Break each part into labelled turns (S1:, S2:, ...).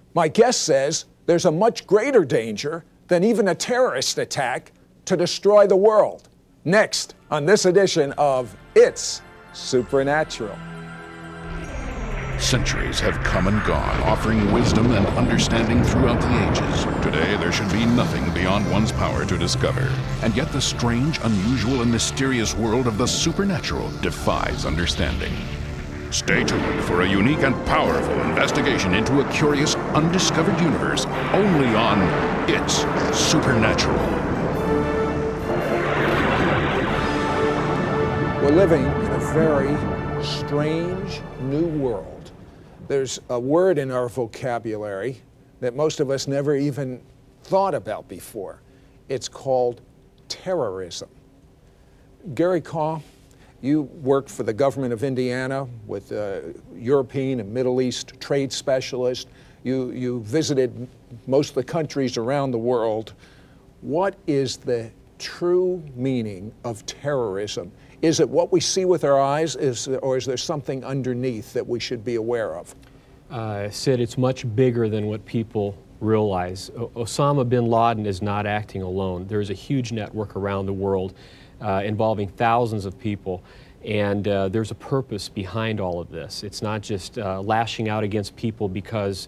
S1: My guest says there's a much greater danger than even a terrorist attack to destroy the world. Next on this edition of It's Supernatural.
S2: Centuries have come and gone, offering wisdom and understanding throughout the ages. Today, there should be nothing beyond one's power to discover. And yet the strange, unusual, and mysterious world of the supernatural defies understanding. Stay tuned for a unique and powerful investigation into a curious, undiscovered universe, only on It's Supernatural.
S1: We're living in a very strange new world. There's a word in our vocabulary that most of us never even thought about before. It's called terrorism. Gary Kaw, you worked for the government of Indiana with European and Middle East trade specialists. You visited most of the countries around the world. What is the true meaning of terrorism? Is it what we see with our eyes, or is there something underneath that we should be aware of?
S3: Sid, it's much bigger than what people realize. Osama bin Laden is not acting alone. There's a huge network around the world involving thousands of people, and there's a purpose behind all of this. It's not just lashing out against people because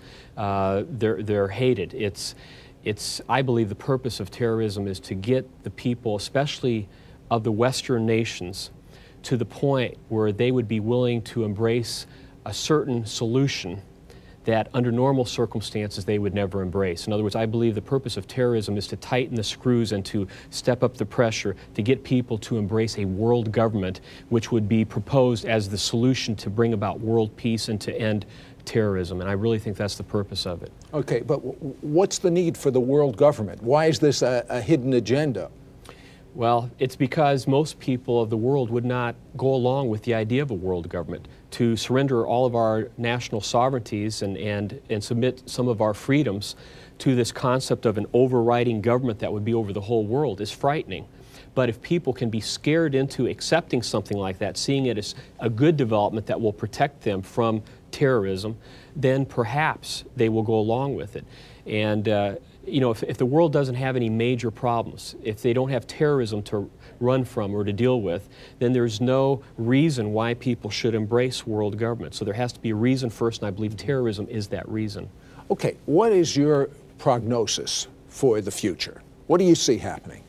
S3: they're hated. It's, I believe, the purpose of terrorism is to get the people, especially of the Western nations, to the point where they would be willing to embrace a certain solution that under normal circumstances they would never embrace. In other words, I believe the purpose of terrorism is to tighten the screws and to step up the pressure to get people to embrace a world government which would be proposed as the solution to bring about world peace and to end terrorism. And I really think that's the purpose of it.
S1: Okay, but what's the need for the world government? Why is this a hidden agenda?
S3: Well, it's because most people of the world would not go along with the idea of a world government. To surrender all of our national sovereignties and submit some of our freedoms to this concept of an overriding government that would be over the whole world is frightening. But if people can be scared into accepting something like that, seeing it as a good development that will protect them from terrorism, then perhaps they will go along with it. And you know, if the world doesn't have any major problems, if they don't have terrorism to run from or to deal with, then there's no reason why people should embrace world government. So there has to be a reason first, and I believe terrorism is that reason.
S1: Okay, what is your prognosis for the future? What do you see happening?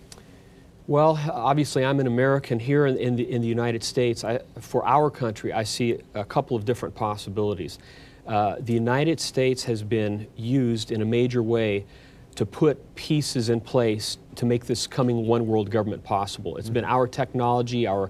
S3: Well, obviously I'm an American here in the United States. For our country, I see a couple of different possibilities. The United States has been used in a major way to put pieces in place to make this coming one world government possible. It's been our technology, our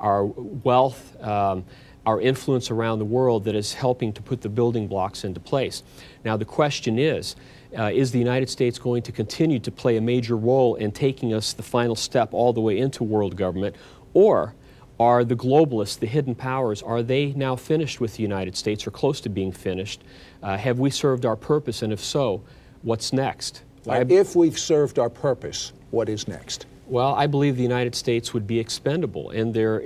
S3: wealth, our influence around the world that is helping to put the building blocks into place. Now the question is the United States going to continue to play a major role in taking us the final step all the way into world government, or are the globalists, the hidden powers, are they now finished with the United States or close to being finished? Have we served our purpose, and if so, what's next?
S1: If we've served our purpose, what is next?
S3: Well, I believe the United States would be expendable in their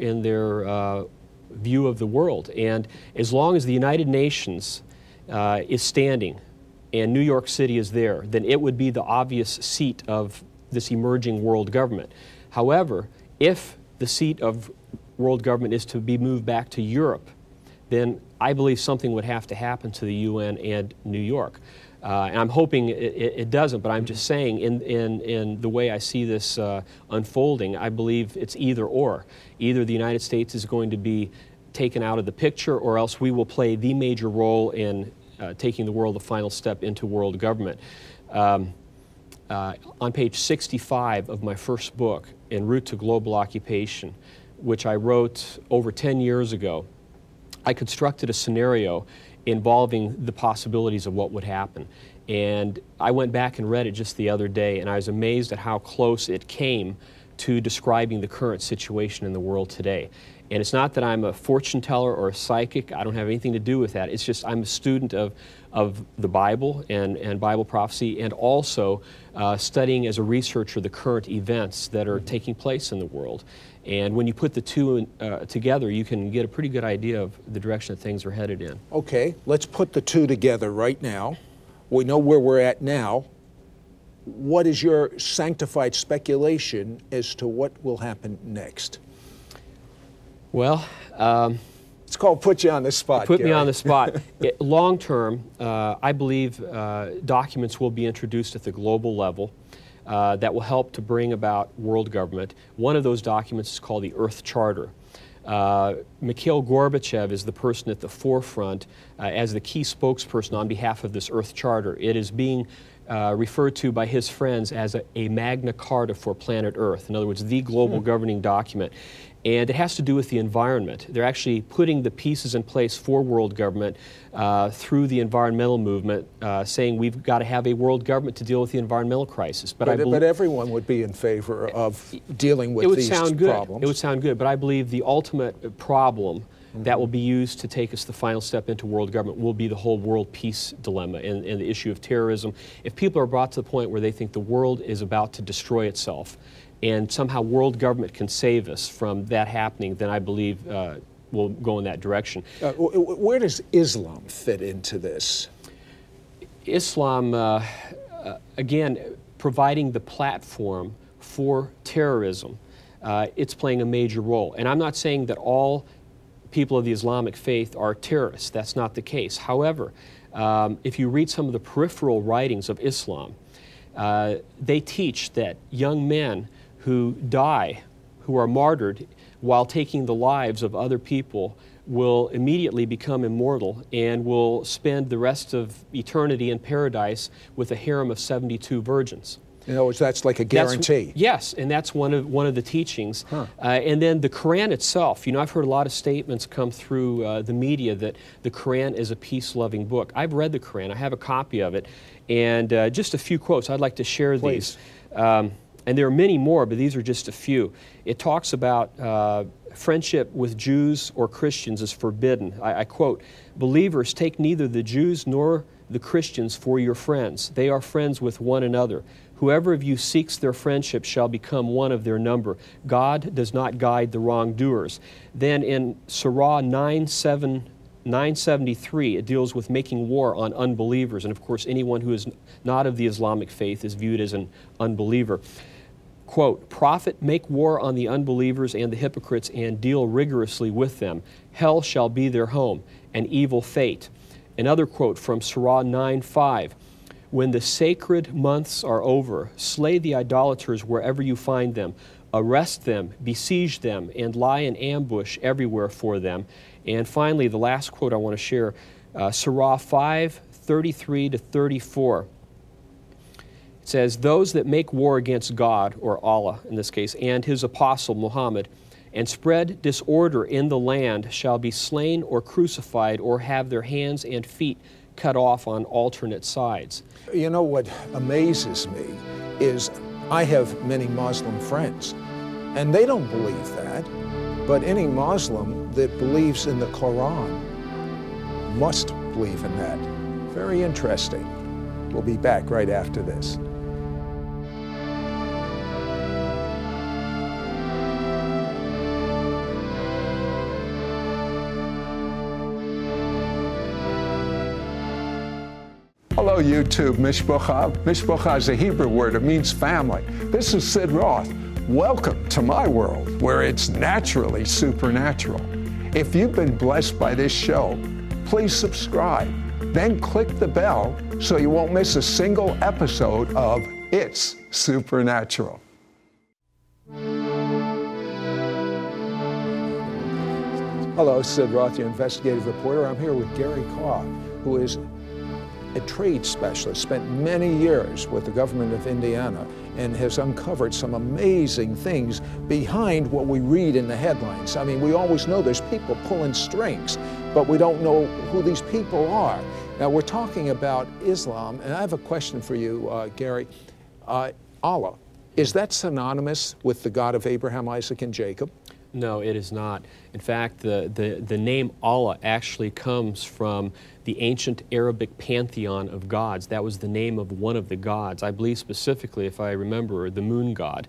S3: view of the world. And as long as the United Nations is standing and New York City is there, then it would be the obvious seat of this emerging world government. However, if the seat of world government is to be moved back to Europe, then I believe something would have to happen to the UN and New York. And I'm hoping it doesn't, but I'm just saying in the way I see this unfolding, I believe it's either or. Either the United States is going to be taken out of the picture, or else we will play the major role in taking the world the final step into world government. On page 65 of my first book, En Route to Global Occupation, which I wrote over 10 years ago, I constructed a scenario involving the possibilities of what would happen. And I went back and read it just the other day, and I was amazed at how close it came to describing the current situation in the world today. And it's not that I'm a fortune teller or a psychic. I don't have anything to do with that. It's just I'm a student of the Bible and Bible prophecy, and also studying as a researcher the current events that are taking place in the world. And when you put the two together, you can get a pretty good idea of the direction that things are headed in.
S1: Okay, let's put the two together right now. We know where we're at now. What is your sanctified speculation as to what will happen next?
S3: Well,
S1: it's called put you on the spot.
S3: Put
S1: Gary.
S3: me on the spot. Long term, I believe documents will be introduced at the global level that will help to bring about world government. One of those documents is called the Earth Charter. Mikhail Gorbachev is the person at the forefront as the key spokesperson on behalf of this Earth Charter. It is being referred to by his friends as a Magna Carta for planet Earth. In other words, the global governing document. And it has to do with the environment. They're actually putting the pieces in place for world government through the environmental movement, saying we've got to have a world government to deal with the environmental crisis.
S1: But everyone would be in favor of dealing with these problems.
S3: It would sound good, but I believe the ultimate problem that will be used to take us the final step into world government will be the whole world peace dilemma and the issue of terrorism. If people are brought to the point where they think the world is about to destroy itself, and somehow world government can save us from that happening, then I believe we'll go in that direction.
S1: Where does Islam fit into this?
S3: Islam, again, providing the platform for terrorism, it's playing a major role. And I'm not saying that all people of the Islamic faith are terrorists. That's not the case. However, if you read some of the peripheral writings of Islam, they teach that young men who die, who are martyred while taking the lives of other people, will immediately become immortal and will spend the rest of eternity in paradise with a harem of 72 virgins.
S1: In other words, that's like a guarantee.
S3: Yes, and that's one of the teachings. And then the Quran itself. You know, I've heard a lot of statements come through the media that the Quran is a peace-loving book. I've read the Quran. I have a copy of it. And just a few quotes. I'd like to share these. And there are many more, but these are just a few. It talks about friendship with Jews or Christians is forbidden. I quote, "Believers, take neither the Jews nor the Christians for your friends. They are friends with one another. Whoever of you seeks their friendship shall become one of their number. God does not guide the wrongdoers." Then in Surah 973, it deals with making war on unbelievers. And of course, anyone who is not of the Islamic faith is viewed as an unbeliever. Quote, "Prophet, make war on the unbelievers and the hypocrites and deal rigorously with them. Hell shall be their home, an evil fate." Another quote from Surah 9:5, "When the sacred months are over, slay the idolaters wherever you find them. Arrest them, besiege them, and lie in ambush everywhere for them." And finally, the last quote I want to share, Surah 5:33-34. It says, "Those that make war against God," or Allah in this case, "and His apostle Muhammad, and spread disorder in the land shall be slain or crucified or have their hands and feet cut off on alternate sides."
S1: You know what amazes me is I have many Muslim friends, and they don't believe that. But any Muslim that believes in the Quran must believe in that. Very interesting. We'll be back right after this. Hello, YouTube. Mishpocha. Mishpocha is a Hebrew word. It means family. This is Sid Roth. Welcome to my world, where it's naturally supernatural. If you've been blessed by this show, please subscribe. Then click the bell so you won't miss a single episode of It's Supernatural. Hello, Sid Roth, your investigative reporter. I'm here with Gary Kaw, who is a trade specialist, spent many years with the government of Indiana, and has uncovered some amazing things behind what we read in the headlines. I mean, we always know there's people pulling strings, but we don't know who these people are. Now, we're talking about Islam, and I have a question for you, Gary. Allah, is that synonymous with the God of Abraham, Isaac, and Jacob?
S3: No, it is not. In fact, the name Allah actually comes from the ancient Arabic pantheon of gods. That was the name of one of the gods. I believe specifically, if I remember, the moon god.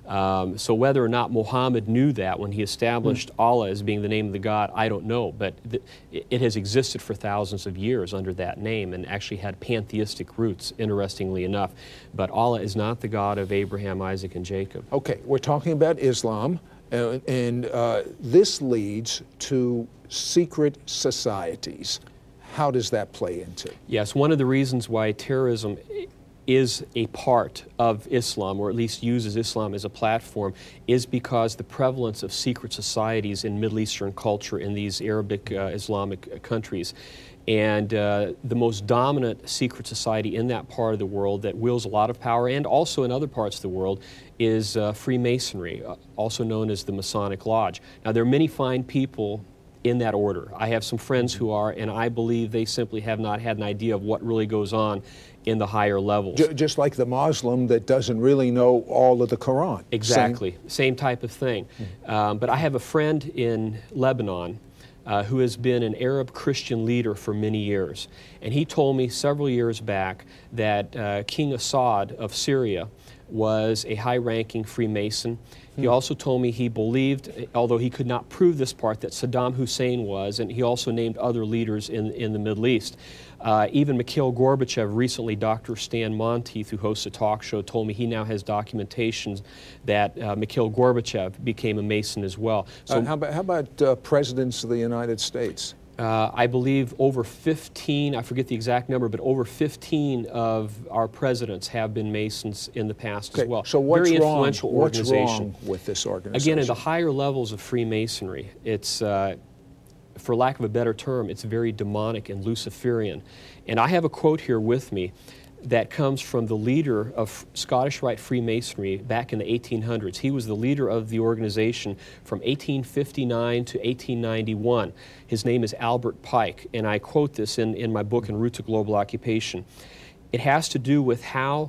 S3: So whether or not Muhammad knew that when he established Allah as being the name of the god, I don't know. But it has existed for thousands of years under that name and actually had pantheistic roots, interestingly enough. But Allah is not the God of Abraham, Isaac, and Jacob.
S1: Okay, we're talking about Islam. And this leads to secret societies. How does that play into?
S3: Yes, one of the reasons why terrorism is a part of Islam, or at least uses Islam as a platform, is because the prevalence of secret societies in Middle Eastern culture in these Arabic Islamic countries. And the most dominant secret society in that part of the world that wields a lot of power, and also in other parts of the world, is Freemasonry, also known as the Masonic Lodge. Now, there are many fine people in that order. I have some friends who are, and I believe they simply have not had an idea of what really goes on in the higher levels.
S1: Just like the Muslim that doesn't really know all of the Quran.
S3: Exactly, same type of thing. But I have a friend in Lebanon who has been an Arab Christian leader for many years. And he told me several years back that King Assad of Syria was a high-ranking Freemason. He also told me he believed, although he could not prove this part, that Saddam Hussein was, and he also named other leaders in the Middle East. Even Mikhail Gorbachev, recently Dr. Stan Monteith, who hosts a talk show, told me he now has documentations that Mikhail Gorbachev became a Mason as well.
S1: So how about presidents of the United States?
S3: I believe over 15, I forget the exact number, but over 15 of our presidents have been Masons in the past as well.
S1: So what's
S3: Very
S1: wrong?
S3: influential
S1: What's
S3: organization.
S1: wrong with this organization?
S3: Again, in the higher levels of Freemasonry, it's, for lack of a better term, it's very demonic and Luciferian. And I have a quote here with me that comes from the leader of Scottish Rite Freemasonry back in the 1800s. He was the leader of the organization from 1859 to 1891. His name is Albert Pike, and I quote this in my book, En Route to Global Occupation. It has to do with how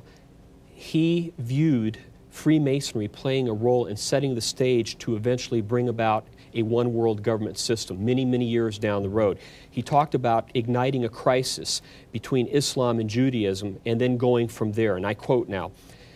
S3: he viewed Freemasonry playing a role in setting the stage to eventually bring about a one-world government system many, many years down the road. He talked about igniting a crisis between Islam and Judaism and then going from there. And I quote now,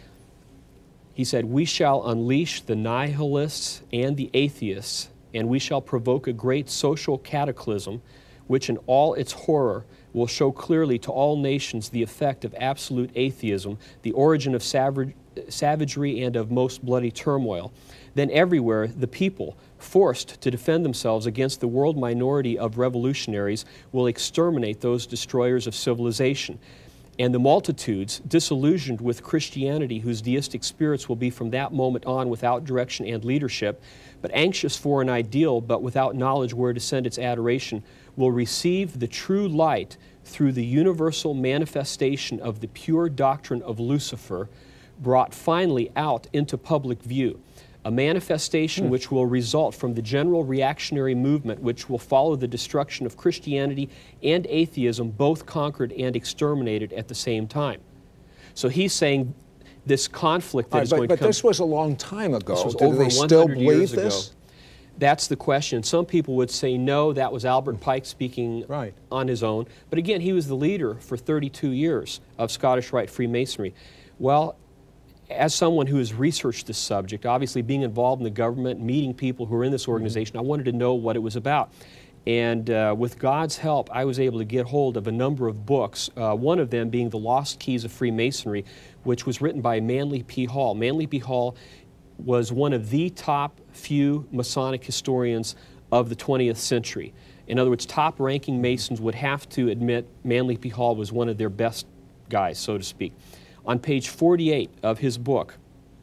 S3: he said, "We shall unleash the nihilists and the atheists, and we shall provoke a great social cataclysm, which in all its horror will show clearly to all nations the effect of absolute atheism, the origin of savagery and of most bloody turmoil. Then everywhere the people, forced to defend themselves against the world minority of revolutionaries, will exterminate those destroyers of civilization. And the multitudes, disillusioned with Christianity, whose deistic spirits will be from that moment on without direction and leadership, but anxious for an ideal but without knowledge where to send its adoration, will receive the true light through the universal manifestation of the pure doctrine of Lucifer, brought finally out into public view. A manifestation which will result from the general reactionary movement which will follow the destruction of Christianity and atheism, both conquered and exterminated at the same time." So he's saying this conflict that is going to come...
S1: But this was a long time ago.
S3: This was
S1: Do
S3: over
S1: they
S3: 100
S1: still
S3: years
S1: believe this?
S3: ago. That's the question. Some people would say, no, that was Albert Pike speaking on his own. But again, he was the leader for 32 years of Scottish Rite Freemasonry. Well, as someone who has researched this subject, obviously being involved in the government, meeting people who are in this organization, I wanted to know what it was about. And with God's help, I was able to get hold of a number of books, one of them being The Lost Keys of Freemasonry, which was written by Manly P. Hall. Manly P. Hall was one of the top few Masonic historians of the 20th century. In other words, top-ranking Masons would have to admit Manly P. Hall was one of their best guys, so to speak. On page 48 of his book,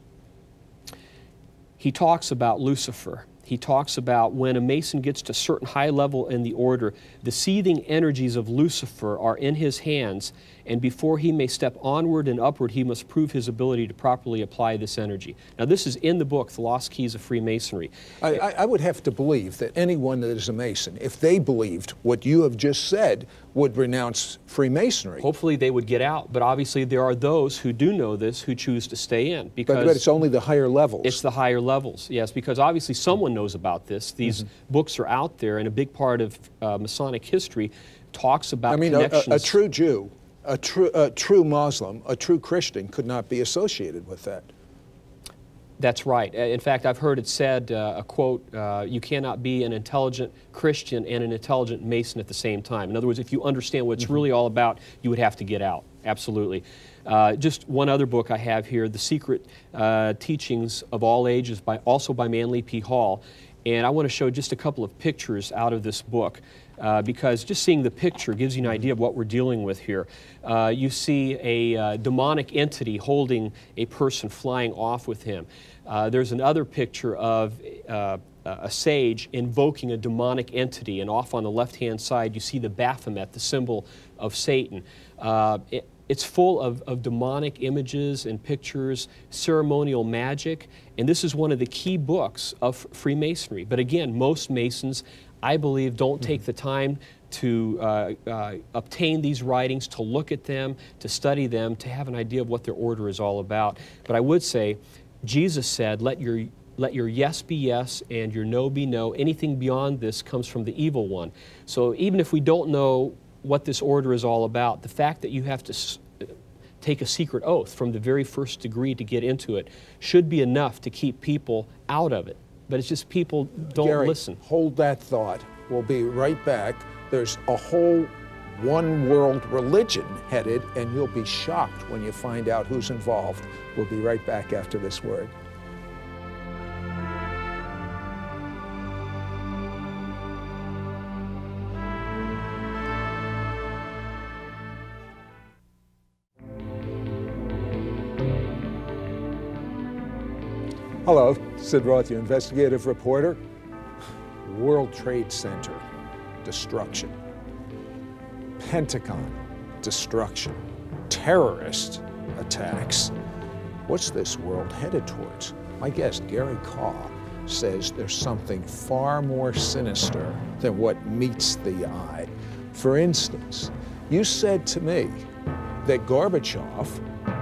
S3: he talks about Lucifer. He talks about when a Mason gets to a certain high level in the order, the seething energies of Lucifer are in his hands, and before he may step onward and upward, he must prove his ability to properly apply this energy. Now, this is in the book, The Lost Keys of Freemasonry.
S1: I would have to believe that anyone that is a Mason, if they believed what you have just said, would renounce Freemasonry.
S3: Hopefully they would get out, but obviously there are those who do know this who choose to stay in, because
S1: but it's only the higher levels.
S3: It's the higher levels, yes, because obviously someone knows about this. These books are out there, and a big part of Masonic history talks about connections.
S1: A true Jew, a true Muslim, a true Christian could not be associated with that.
S3: That's right. In fact, I've heard it said, a quote, you cannot be an intelligent Christian and an intelligent Mason at the same time. In other words, if you understand what it's really all about, you would have to get out. Absolutely. Just one other book I have here, The Secret Teachings of All Ages, also by Manly P. Hall. And I want to show just a couple of pictures out of this book, because just seeing the picture gives you an idea of what we're dealing with here. You see a demonic entity holding a person flying off with him. There's another picture of a sage invoking a demonic entity, and off on the left-hand side you see the Baphomet, the symbol of Satan. It's full of demonic images and pictures, ceremonial magic, and this is one of the key books of Freemasonry. But again, most Masons, I believe, don't take the time to obtain these writings, to look at them, to study them, to have an idea of what their order is all about. But I would say, Jesus said, let your yes be yes and your no be no. Anything beyond this comes from the evil one. So even if we don't know what this order is all about, the fact that you have to take a secret oath from the very first degree to get into it should be enough to keep people out of it. But it's just people don't
S1: Gary,
S3: listen.
S1: Hold that thought. We'll be right back. There's a whole one world religion headed, and you'll be shocked when you find out who's involved. We'll be right back after this word. Hello, Sid Roth, your investigative reporter. World Trade Center, destruction. Pentagon, destruction. Terrorist attacks. What's this world headed towards? My guest, Gary Kaw, says there's something far more sinister than what meets the eye. For instance, you said to me that Gorbachev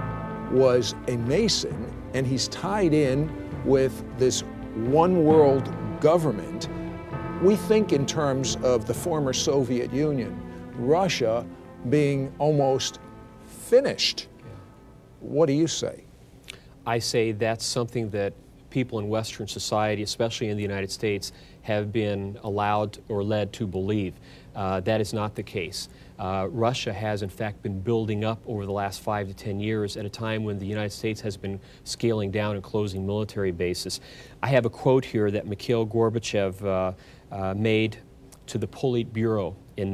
S1: was a Mason and he's tied in with this one world government. We think in terms of the former Soviet Union, Russia being almost finished. What do you say?
S3: I say that's something that people in Western society, especially in the United States, have been allowed or led to believe. That is not the case. Russia has in fact been building up over the last 5 to 10 years at a time when the United States has been scaling down and closing military bases. I have a quote here that Mikhail Gorbachev made to the Politburo in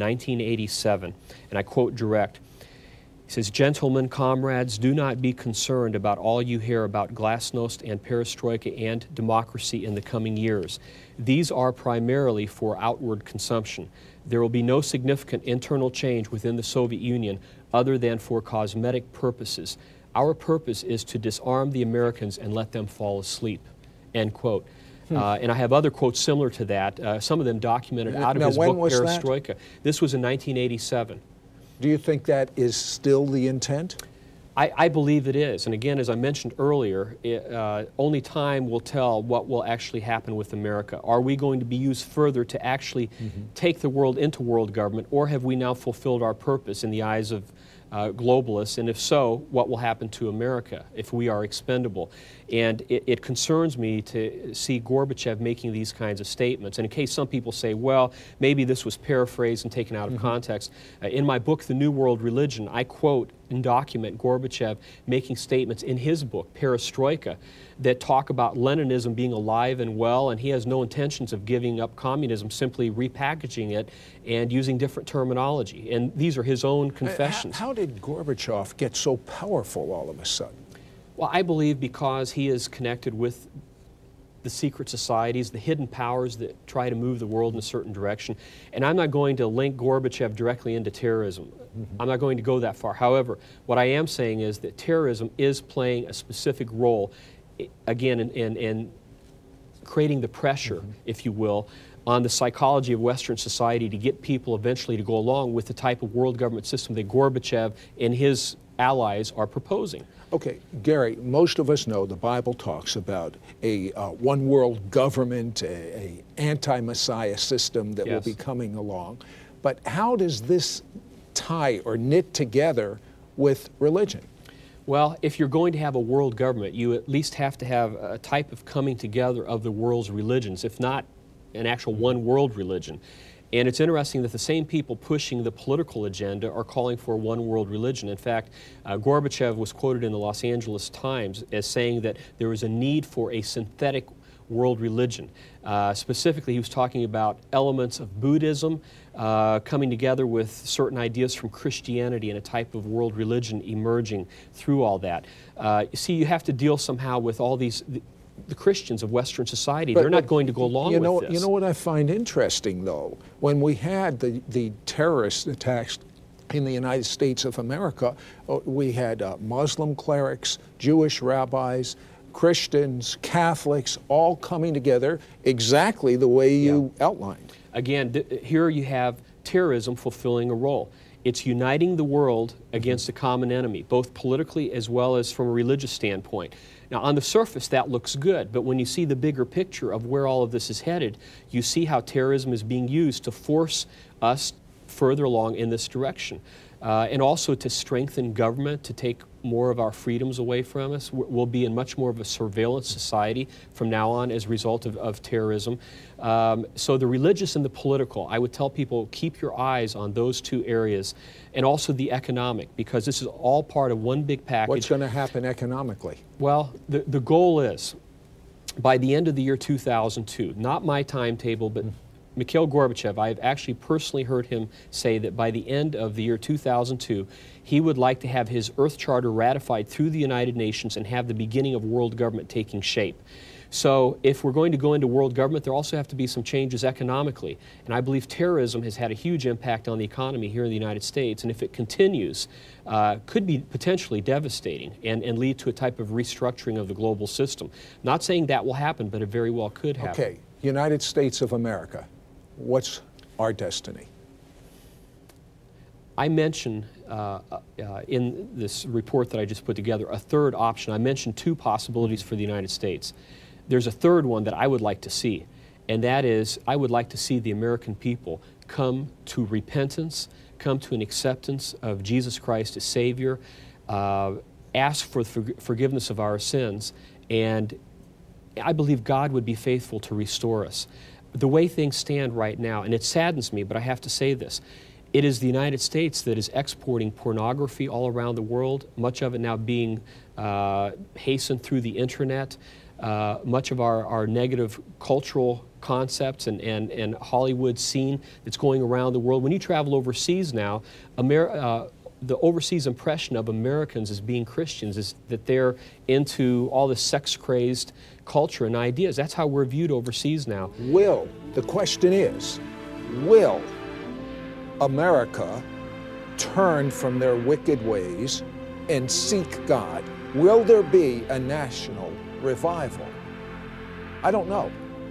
S3: 1987, and I quote direct. He says, "Gentlemen, comrades, do not be concerned about all you hear about glasnost and perestroika and democracy in the coming years. These are primarily for outward consumption. There will be no significant internal change within the Soviet Union other than for cosmetic purposes. Our purpose is to disarm the Americans and let them fall asleep." End quote. And I have other quotes similar to that, some of them documented out of his book, Perestroika. This was in 1987.
S1: Do you think that is still the intent?
S3: I believe it is. And again, as I mentioned earlier, only time will tell what will actually happen with America. Are we going to be used further to actually take the world into world government, or have we now fulfilled our purpose in the eyes of globalists? And if so, what will happen to America if we are expendable? And it concerns me to see Gorbachev making these kinds of statements. And in case some people say, well, maybe this was paraphrased and taken out of context, in my book, The New World Religion, I quote and document Gorbachev making statements in his book, Perestroika, that talk about Leninism being alive and well, and he has no intentions of giving up communism, simply repackaging it and using different terminology. And these are his own confessions.
S1: How did Gorbachev get so powerful all of a sudden?
S3: Well, I believe because he is connected with the secret societies, the hidden powers that try to move the world in a certain direction. And I'm not going to link Gorbachev directly into terrorism. I'm not going to go that far. However, what I am saying is that terrorism is playing a specific role, again, in creating the pressure, if you will, on the psychology of Western society to get people eventually to go along with the type of world government system that Gorbachev and his allies are proposing.
S1: Okay, Gary, most of us know the Bible talks about a one world government, a anti-Messiah system that will be coming along. But how does this tie or knit together with religion?
S3: Well, if you're going to have a world government, you at least have to have a type of coming together of the world's religions, if not an actual one world religion. And it's interesting that the same people pushing the political agenda are calling for a one world religion. In fact, Gorbachev was quoted in the Los Angeles Times as saying that there is a need for a synthetic world religion. Specifically, he was talking about elements of Buddhism coming together with certain ideas from Christianity and a type of world religion emerging through all that. You see, you have to deal somehow with all these the Christians of Western society. They're not going to go along with this.
S1: You know what I find interesting, though? When we had the terrorist attacks in the United States of America, we had Muslim clerics, Jewish rabbis, Christians, Catholics, all coming together exactly the way you outlined.
S3: Again, here you have terrorism fulfilling a role. It's uniting the world against a common enemy, both politically as well as from a religious standpoint. Now, on the surface, that looks good, but when you see the bigger picture of where all of this is headed, you see how terrorism is being used to force us further along in this direction. And also to strengthen government, to take more of our freedoms away from us. We'll be in much more of a surveillance society from now on as a result of terrorism. So the religious and the political, I would tell people, keep your eyes on those two areas, and also the economic, because this is all part of one big package.
S1: What's going to happen economically?
S3: Well, the goal is, by the end of the year 2002, not my timetable, but Mikhail Gorbachev, I've actually personally heard him say that by the end of the year 2002, he would like to have his Earth Charter ratified through the United Nations and have the beginning of world government taking shape. So if we're going to go into world government, there also have to be some changes economically. And I believe terrorism has had a huge impact on the economy here in the United States, and if it continues, could be potentially devastating and lead to a type of restructuring of the global system. Not saying that will happen, but it very well could happen.
S1: Okay, United States of America. What's our destiny?
S3: I mentioned in this report that I just put together a third option. I mentioned two possibilities for the United States. There's a third one that I would like to see, and that is I would like to see the American people come to repentance, come to an acceptance of Jesus Christ as Savior, ask for the forgiveness of our sins, and I believe God would be faithful to restore us. The way things stand right now, and it saddens me, but I have to say this, it is the United States that is exporting pornography all around the world, much of it now being hastened through the internet. Much of our negative cultural concepts and Hollywood scene that's going around the world. When you travel overseas now, the overseas impression of Americans as being Christians is that they're into all this sex-crazed culture and ideas. That's how we're viewed overseas now.
S1: The question is, will America turn from their wicked ways and seek God? Will there be a national revival? I don't know.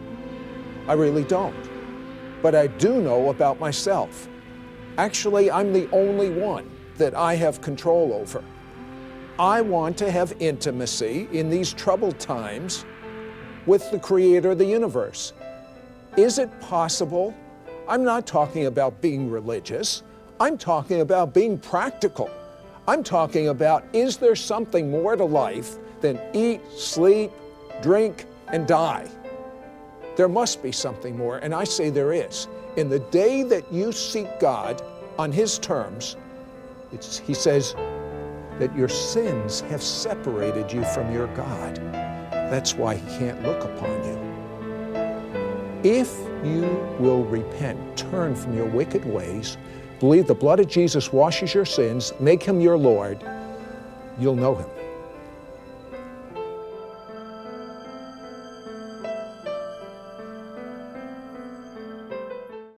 S1: I really don't. But I do know about myself. Actually, I'm the only one that I have control over. I want to have intimacy in these troubled times with the Creator of the universe. Is it possible? I'm not talking about being religious. I'm talking about being practical. I'm talking about, is there something more to life than eat, sleep, drink, and die? There must be something more, and I say there is. In the day that you seek God on His terms, He says that your sins have separated you from your God. That's why He can't look upon you. If you will repent, turn from your wicked ways, believe the blood of Jesus washes your sins, make Him your Lord, you'll know Him.